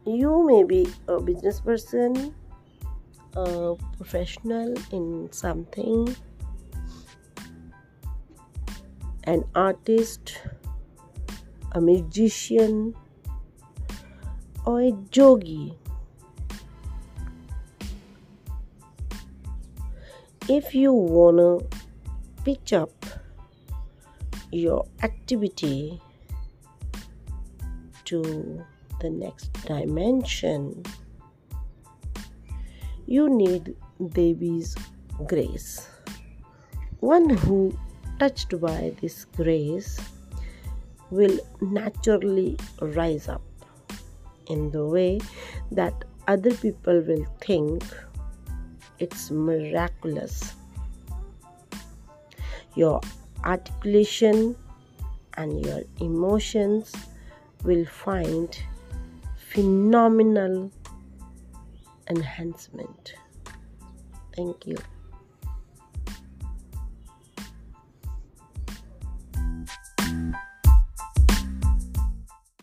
You may be a business person, a professional in something, an artist, a magician, or a yogi. If you wanna pitch up your activity to the next dimension, you need Devi's grace. One who, touched by this grace, will naturally rise up in the way that other people will think it's miraculous. Your articulation and your emotions will find phenomenal enhancement. Thank you.